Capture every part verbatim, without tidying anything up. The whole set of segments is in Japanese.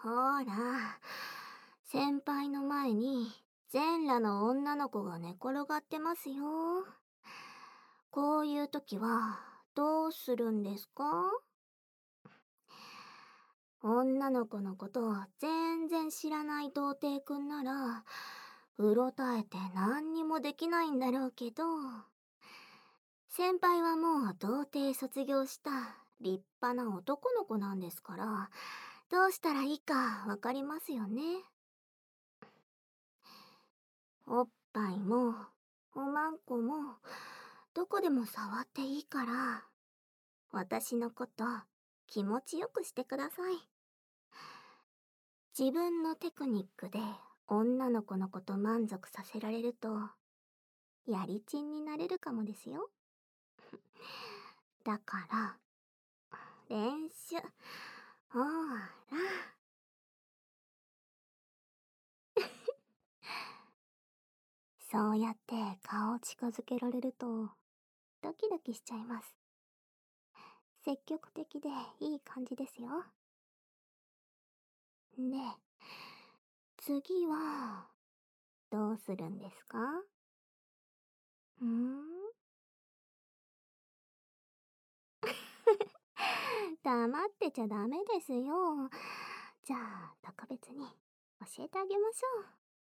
ほら、先輩の前に全裸の女の子が寝転がってますよ。こういう時はどうするんですか？女の子のことを全然知らない童貞くんなら、うろたえて何にもできないんだろうけど、先輩はもう童貞卒業した立派な男の子なんですから、どうしたらいいかわかりますよね。おっぱいも、おまんこも、どこでも触っていいから、私のこと気持ちよくしてください。自分のテクニックで女の子のこと満足させられると、やりちんになれるかもですよ。だから、練習。ほーら。そうやって顔を近づけられると、ドキドキしちゃいます。積極的でいい感じですよ。で、次は、どうするんですか？うーん黙ってちゃダメですよ。じゃあ、特別に教えてあげましょう。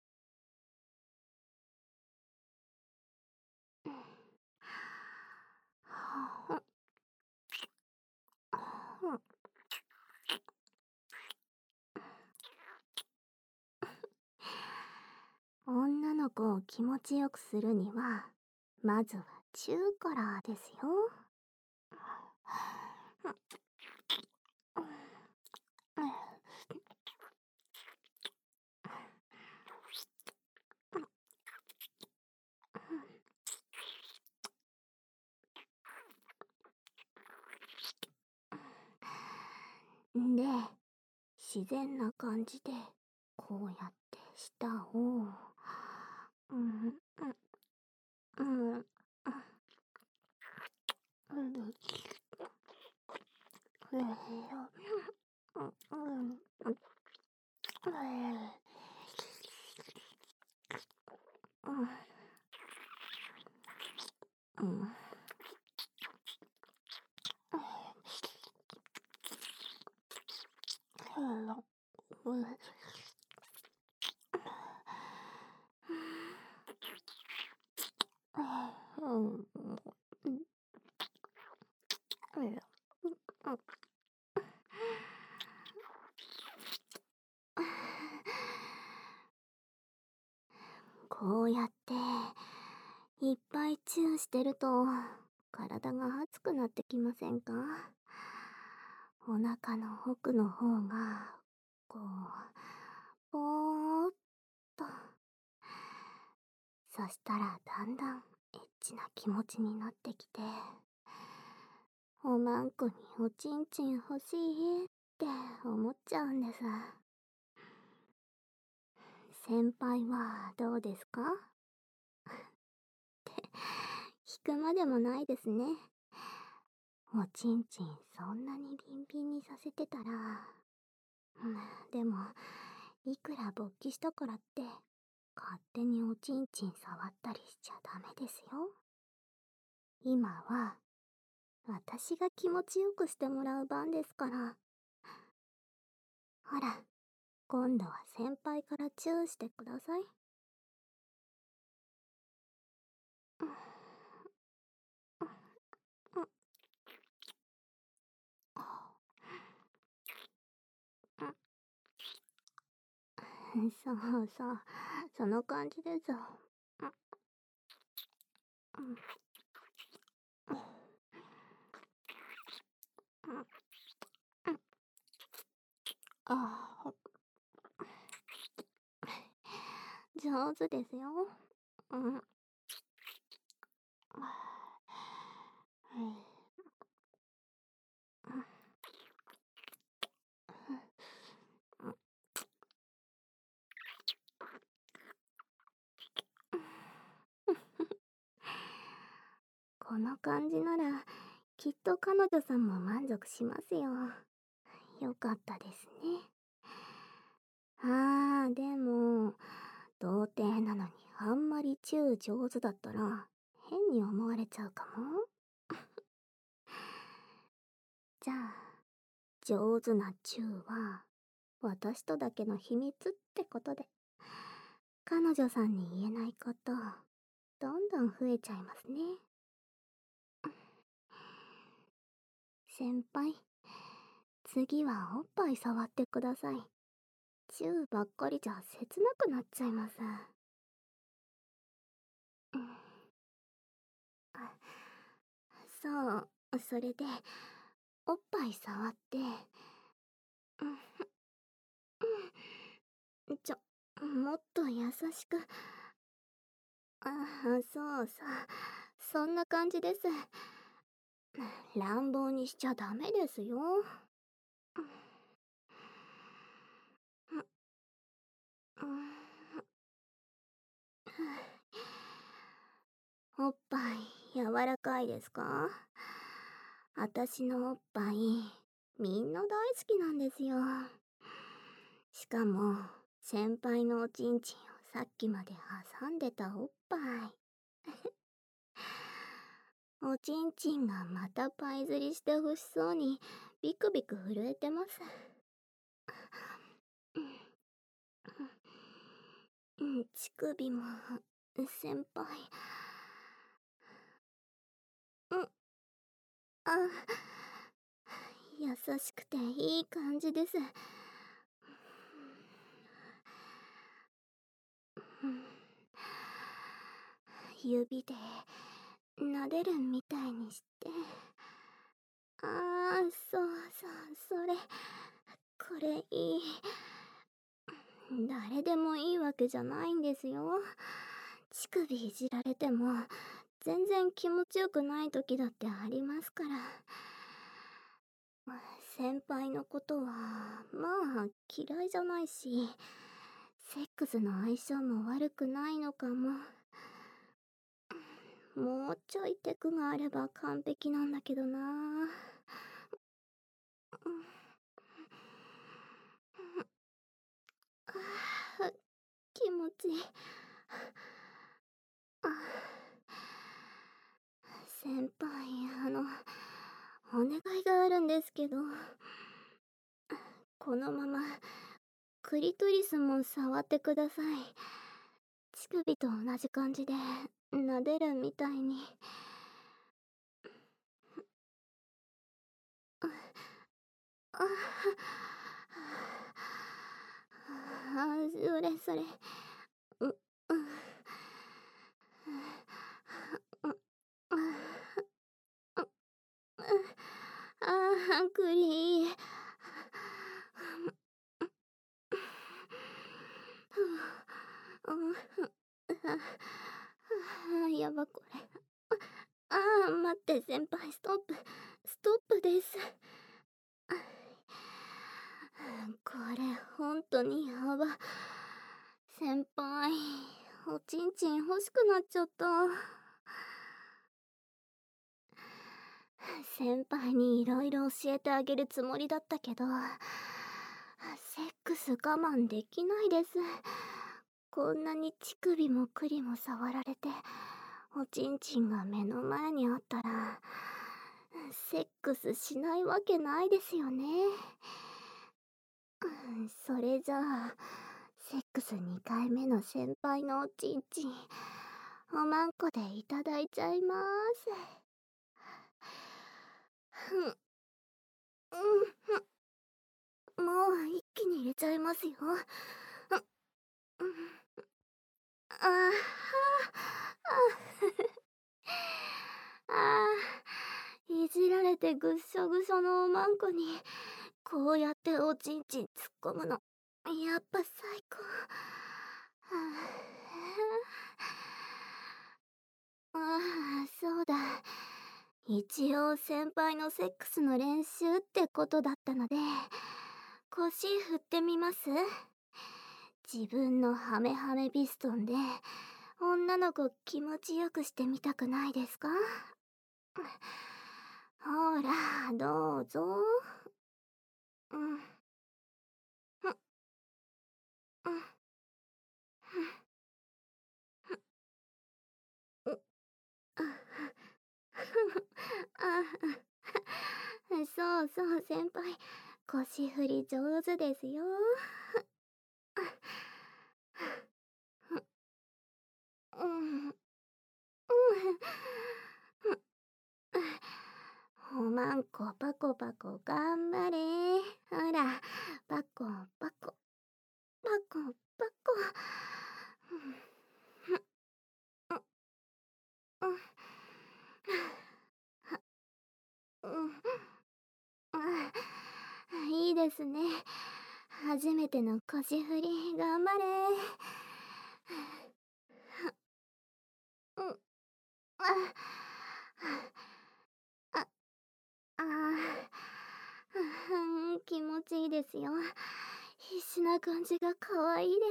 女の子を気持ちよくするには、まずはチューからですよ。で、自然な感じで、こうやって舌を、うん、うん、うん、うん、うん。こうやっていっぱいチューしてると体が熱くなってきませんか？お腹の奥の方がこうぽーっと。そしたらだんだんエッチな気持ちになってきて、おまんこにおちんちん欲しいって思っちゃうんです。先輩はどうですか？引くまでもないですね。おちんちんそんなにビンビンにさせてたら、うん、でもいくら勃起したからって勝手におちんちん触ったりしちゃダメですよ。今は私が気持ちよくしてもらう番ですから。ほら、今度は先輩からチューしてください。そうそう、その感じです。あ、上手ですよ。うん。この感じならきっと彼女さんも満足しますよ。よかったですね。 あー、でも、童貞なのにあんまりチュー上手だったら、変に思われちゃうかも。じゃあ、上手なチューは、私とだけの秘密ってことで、彼女さんに言えないこと、どんどん増えちゃいますね。先輩、次はおっぱい触ってください。チューばっかりじゃ切なくなっちゃいます。うん、あ、そう、それで、おっぱい触って、うん、うん、ちょ、もっと優しく。ああ、そうそう、そんな感じです。乱暴にしちゃダメですよ。うん、おっぱい柔らかいですか？あたしのおっぱいみんな大好きなんですよ。しかも先輩のおちんちんをさっきまで挟んでたおっぱい。おちんちんがまたパイ釣りしてほしそうにビクビク震えてます。うん、乳首も先輩。うん、あ、優しくていい感じです。指で撫でるみたいにして。ああ、そうそう、それ、これいい。誰でもいいわけじゃないんですよ。乳首いじられても全然気持ちよくない時だってありますから。先輩のことはまあ嫌いじゃないし、セックスの相性も悪くないのかも。もうちょいテクがあれば完璧なんだけどな。あ、気持ちいい。あ、先輩、あの、お願いがあるんですけど、このままクリトリスも触ってください。乳首と同じ感じで撫でるみたいに。ああ、あ、それそれ。う、う、う、う、ああ、クリー。あ、やばこれ。ああ、待って先輩、ストップ。ストップです。これ、ほんとにやば。先輩、おちんちん欲しくなっちゃった。先輩にいろいろ教えてあげるつもりだったけど、セックス我慢できないです。こんなに乳首も栗も触られて、おちんちんが目の前にあったら、セックスしないわけないですよね。それじゃあ、セックスにかいめの先輩のおちんちん、おまんこでいただいちゃいまーす。ふん、うん、もう一気に入れちゃいますよ。うん、あー、あー、あー、いじられてぐっしょぐしょのおまんこに、こうやっておちんちん突っ込むの、やっぱ最高。はあ、ああ、そうだ。一応先輩のセックスの練習ってことだったので、腰振ってみます？自分のハメハメピストンで女の子気持ちよくしてみたくないですか？ほら、どうぞ。うん。 そうそう、先輩。腰振り上手ですよ。うん。うん。おまんこパコパコ頑張れ。ほら、パコパコ、パコパコ。うん。うん。うん。うん。いいですね。初めての腰振り、頑張れ。うん。あ、あ、ああ、気持ちいいですよ。必死な感じが可愛いです。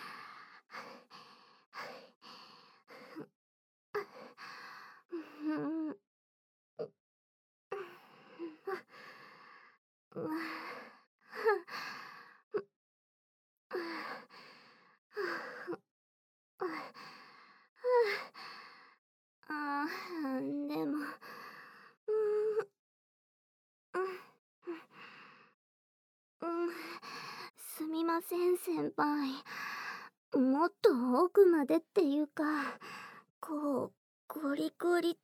うん。ああ、でも、うーん、うん、うん、すみません、先輩。もっと奥までっていうか、こう、ゴリゴリって、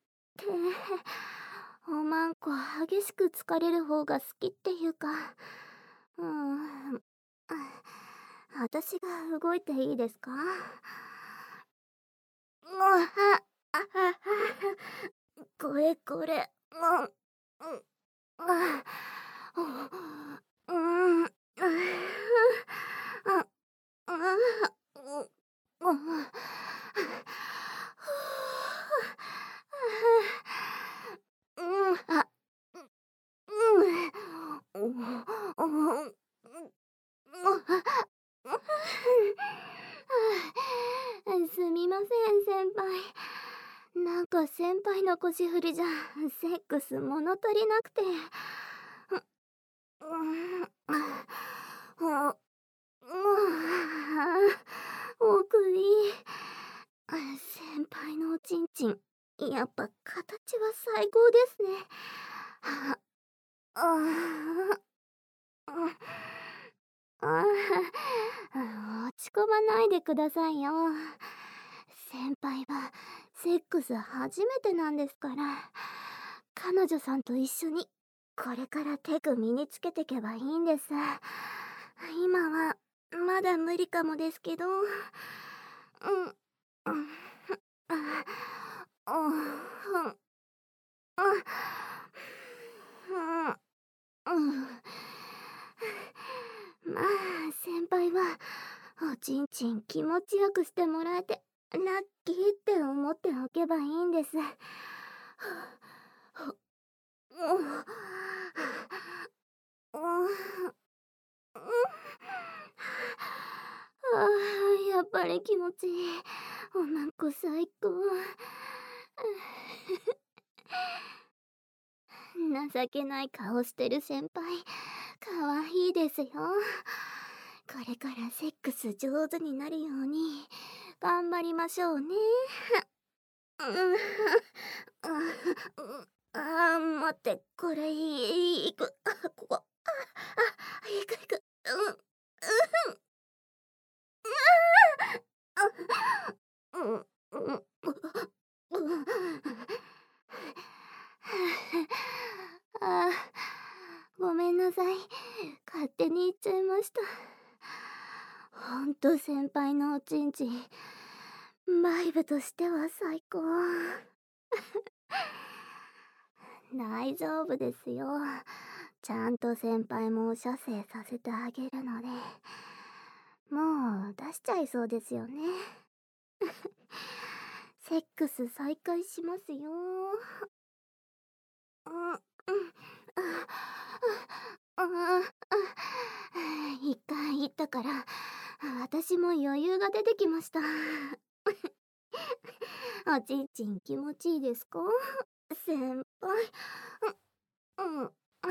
おまんこ激しく疲れる方が好きっていうか、うーん、あ、私が動いていいですか？もう、あ、あ、あ、あ、これこれ、もう、うん、あ、う、うん、あ、あ、あ、う、うん、うん、あ、うん、うん、うん、すみません、先輩。なんか先輩の腰振りじゃ、セックス物足りなくて。う、うん、あ、お首。先輩のおちんちん、やっぱ形は最高ですね。あ、ああ、ああ、落ち込まないでくださいよ。先輩はセックス初めてなんですから、彼女さんと一緒にこれからテク身につけてけばいいんです。今はまだ無理かもですけど、うん、うん、あ、うん、うん、うん、うん。まあ、先輩は、おちんちん気持ちよくしてもらえて、ラッキーって思っておけばいいんです。ああ、やっぱり気持ちいい。おまんこ最高。情けない顔してる先輩、かわいいですよ。これからセックス上手になるように頑張りましょうね。うん、ああ、待って、これいいく、あ、ここ、あ、あ、いくいく、うん、うん、あ、うん、うん、うん、あ、ごめんなさい。勝手に言っちゃいました。ほんと先輩のおちんちん、バイブとしては最高。大丈夫ですよ。ちゃんと先輩も射精させてあげるので。もう出しちゃいそうですよね。セックス再開しますよ。うん、うん、あ、あ、あ、一回言ったから、私も余裕が出てきました。おちんちん気持ちいいですか？先輩。うん、うん、あ、あ、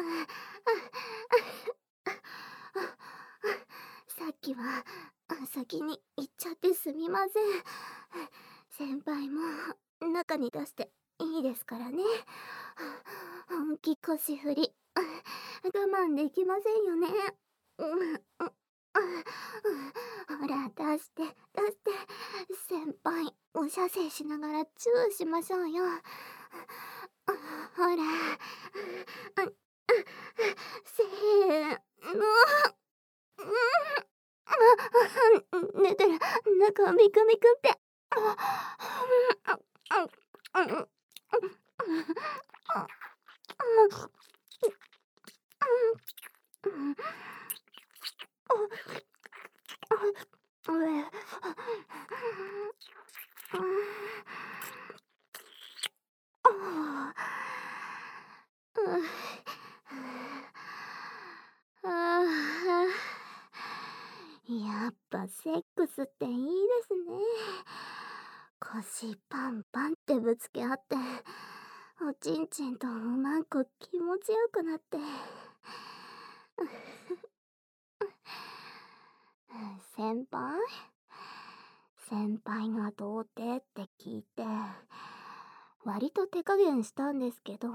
さっきは先に行っちゃってすみません。先輩も中に出していいですからね。 気腰振り。我慢できませんよね。うん、うほら、出して、出して。先輩、お射精しながらチューしましょうよ。ほら。せーの。寝てる。中ミクミクって。やっぱセックスっていいですね。腰パンパンってぶつけ合って、おちんちんとおまんこ気持ちよくなって。先輩先輩が童貞って聞いて、割と手加減したんですけど、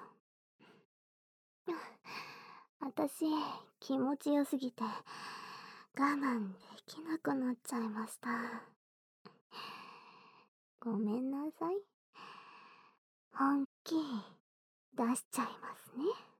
私、気持ちよすぎて、我慢できなくなっちゃいました。ごめんなさい。本気出しちゃいますね。